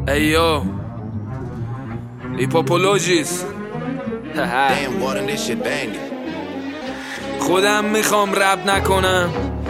Ayo, Hippopologis. Damn, water, this shit banging. خودم میخوام رپ نکنم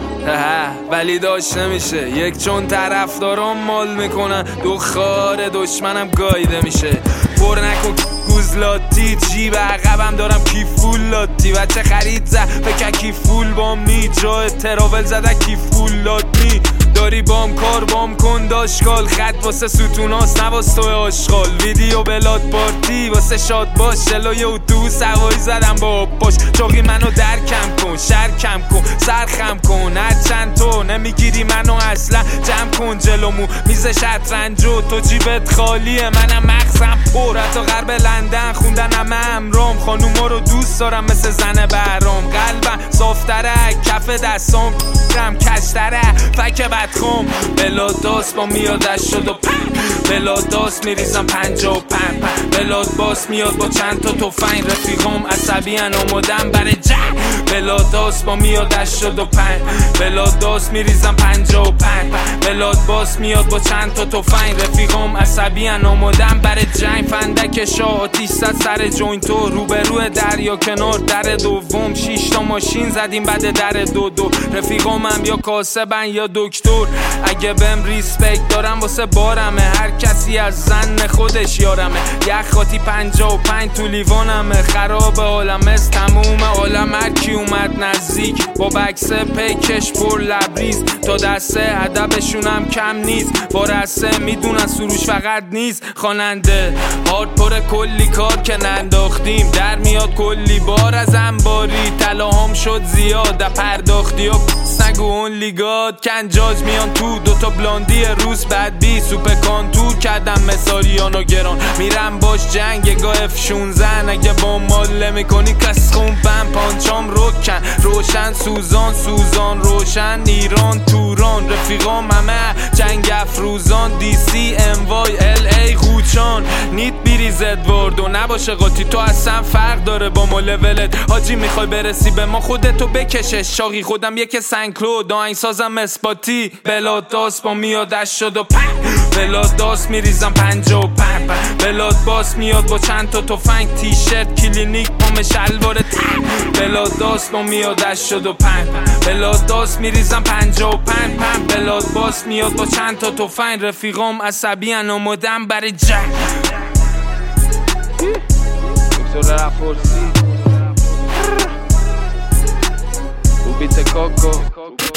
ولی داشت نمیشه، یک چون طرفدارام مال میکنن، دو خار دشمنم گایده میشه. پر نکن گوزلاتی، جیب عقبم دارم کیفول لاتی. بچه خرید زد فکر کیفول بام نی، جای تراول زده کیفول لاتی. داری بام کار بام کن داشکال، خط واسه ستوناست نواس توی آشغال. ویدیو بلاد پارتی واسه شاد باش، جلوی اتوبوس هوایی زدم با پاش. چاقی منو درکم کن، شرکم کن، سرخم کن، هر چند تو نمیگیری منو اصلا. جمع کن جلومو میز شطرنجو، تو جیبت خالیه منم مغزم پر. حتی غرب لندن خوندن همه امرام، خانوما رو دوست دارم مثل زن بهرام. قلبم صافتره کف دستام رم کشتره فک بدخوم. بلاداست با میادش شد و بلاداست میریزم 55. بلاد باس میاد با چند تا تفنگ، رفیقام عصبی ان آمادم برای جنگ. بلاداست با میادش شد و بلاداست میریزم 55. بلاد باس میاد با چند تا تفنگ، رفیقام عصبی ان آمادم برای جنگ. فندک شاه آتیش زد سر جوینتو، روبرو دریا کنار در دوم. 6 تا ماشین زدیم بعد در دو. رفیقامم یا کاسبن یا دکتر. اگه بهم ریسپکت دارم واسه بارمه، هر کسی از زن خودش یارمه. یه خاطی 55 تو لیوانمه، خراب عالم از تموم عالم. هر کی اومد نزدیک با بکس پیکش پر لبریز، تا دسته ادبشونم کم نیست. با رسه میدونن سروش فقط نیست خواننده. هارد پر کلی کار که ننداختیم، در میاد کلی بار از انباری. طلاهام شد زیاد پرداختی و نگو اون لیگاد. کنجاج میان تو دوتا بلاندی روز بعد بی سوپ کانتور کردم مثالیانو گران. میرم باش جنگ گاه F16، اگه با مال میکنی کس خومبم. پانچام روکن روشن سوزان روشن. ایران توران رفیقام همه جنگ افروزان. DC MY LA خوچان نیت بیریز ادوارد و نباشه قاطی. تو اصلا فرق داره با ما لولت حاجی، میخوای برسی به ما خودتو بکشه. شاقی خودم یک سنکلو داینگ سازم اسپاتی. بلاداست با میادش شد و بلاداست میریزم 55. بلاد باس میاد با چند تا تفنگ، تیشرت کلینیک پام شلوار تنگ. بلاداست با میادش شد و بلاداست میریزم 55. بلاد باس میاد با چند تا تفنگ، رفیقام عصبی ان آمادم برای جنگ. دکتر رپورسی بیت کاکو